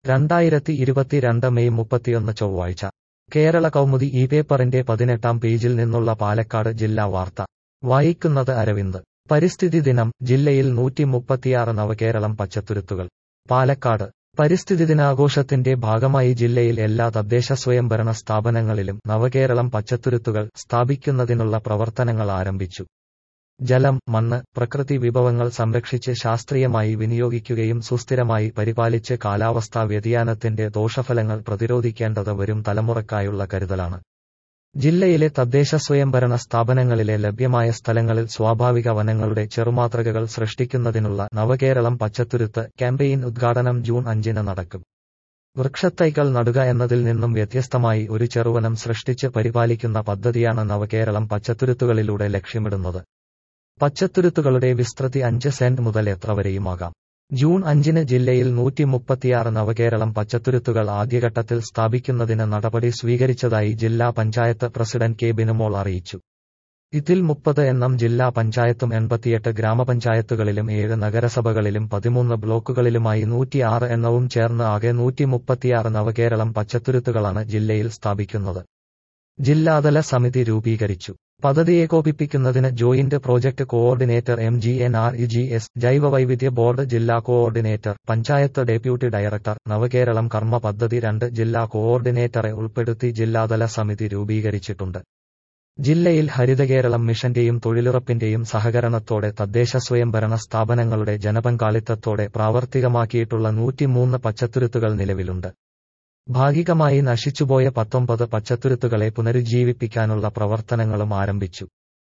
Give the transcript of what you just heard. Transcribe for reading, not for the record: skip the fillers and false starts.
2022 May 31 ചൊവ്വാഴ്ച കേരള കൗമുദി ഈ പേപ്പറിന്റെ 18-ാം പേജിൽ നിന്നുള്ള പാലക്കാട് ജില്ലാ വാർത്ത വായിക്കുന്നത് അരവിന്ദ്. പരിസ്ഥിതി ദിനം ജില്ലയിൽ 136 നവകേരളം പച്ചത്തുരുത്തുകൾ. പാലക്കാട് പരിസ്ഥിതി ദിനാഘോഷത്തിന്റെ ഭാഗമായി ജില്ലയിൽ എല്ലാ തദ്ദേശ സ്വയംഭരണ സ്ഥാപനങ്ങളിലും നവകേരളം പച്ചത്തുരുത്തുകൾ സ്ഥാപിക്കുന്നതിനുള്ള പ്രവർത്തനങ്ങൾ ആരംഭിച്ചു. ജലം, മണ്ണ്, പ്രകൃതി വിഭവങ്ങൾ സംരക്ഷിച്ച് ശാസ്ത്രീയമായി വിനിയോഗിക്കുകയും സുസ്ഥിരമായി പരിപാലിച്ച് കാലാവസ്ഥാ വ്യതിയാനത്തിന്റെ ദോഷഫലങ്ങൾ പ്രതിരോധിക്കേണ്ടത് വരും തലമുറയ്ക്കായുള്ള കരുതലാണ്. ജില്ലയിലെ തദ്ദേശ സ്വയംഭരണ സ്ഥാപനങ്ങളിലെ ലഭ്യമായ സ്ഥലങ്ങളിൽ സ്വാഭാവിക വനങ്ങളുടെ ചെറുമാതൃകകൾ സൃഷ്ടിക്കുന്നതിനുള്ള നവകേരളം പച്ചത്തുരുത്ത് ക്യാമ്പയിൻ ഉദ്ഘാടനം ജൂൺ 5-ന് നടക്കും. വൃക്ഷത്തൈകൾ നടുക എന്നതിൽ നിന്നും വ്യത്യസ്തമായി ഒരു ചെറുവനം സൃഷ്ടിച്ച് പരിപാലിക്കുന്ന പദ്ധതിയാണ് നവകേരളം പച്ചത്തുരുത്തുകളിലൂടെ ലക്ഷ്യമിടുന്നത്. പച്ചത്തുരുത്തുകളുടെ വിസ്തൃതി 5 സെന്റ് മുതൽ എത്ര വരെയുമാകാം. ജൂൺ 5-ന് ജില്ലയിൽ 136 നവകേരളം പച്ചത്തുരുത്തുകൾ ആദ്യഘട്ടത്തിൽ സ്ഥാപിക്കുന്നതിന് നടപടി സ്വീകരിച്ചതായി ജില്ലാ പഞ്ചായത്ത് പ്രസിഡന്റ് കെ ബിനുമോൾ അറിയിച്ചു. ഇതിൽ 30 എണ്ണം ജില്ലാ പഞ്ചായത്തും 88 ഗ്രാമപഞ്ചായത്തുകളിലും 7 നഗരസഭകളിലും 13 ബ്ലോക്കുകളിലുമായി 106 എണ്ണവും ചേർന്ന് ആകെ 136 നവകേരളം പച്ചത്തുരുത്തുകളാണ് ജില്ലയിൽ സ്ഥാപിക്കുന്നത്. ജില്ലാതല സമിതി രൂപീകരിച്ചു. പദ്ധതി ഏകോപിപ്പിക്കുന്നതിന് ജോയിന്റ് പ്രോജക്ട് കോഓർഡിനേറ്റർ MGNREGS, ജൈവവൈവിധ്യ ബോർഡ് ജില്ലാ coordinator, panchayat deputy director, Navakeralam കർമ്മ പദ്ധതി 2 ജില്ലാ കോഓർഡിനേറ്ററെ ഉൾപ്പെടുത്തി ജില്ലാതല സമിതി രൂപീകരിച്ചിട്ടുണ്ട്. ജില്ലയിൽ ഹരിതകേരളം മിഷന്റെയും തൊഴിലുറപ്പിന്റെയും സഹകരണത്തോടെ തദ്ദേശ സ്വയംഭരണ സ്ഥാപനങ്ങളുടെ ജനപങ്കാളിത്തത്തോടെ പ്രാവർത്തികമാക്കിയിട്ടുള്ള 103 പച്ചത്തുരുത്തുകൾ നിലവിലുണ്ട്. ഭാഗികമായി നശിച്ചുപോയ 19 പച്ചത്തുരുത്തുകളെ പുനരുജ്ജീവിപ്പിക്കാനുള്ള പ്രവർത്തനങ്ങളും ആരംഭിച്ചു.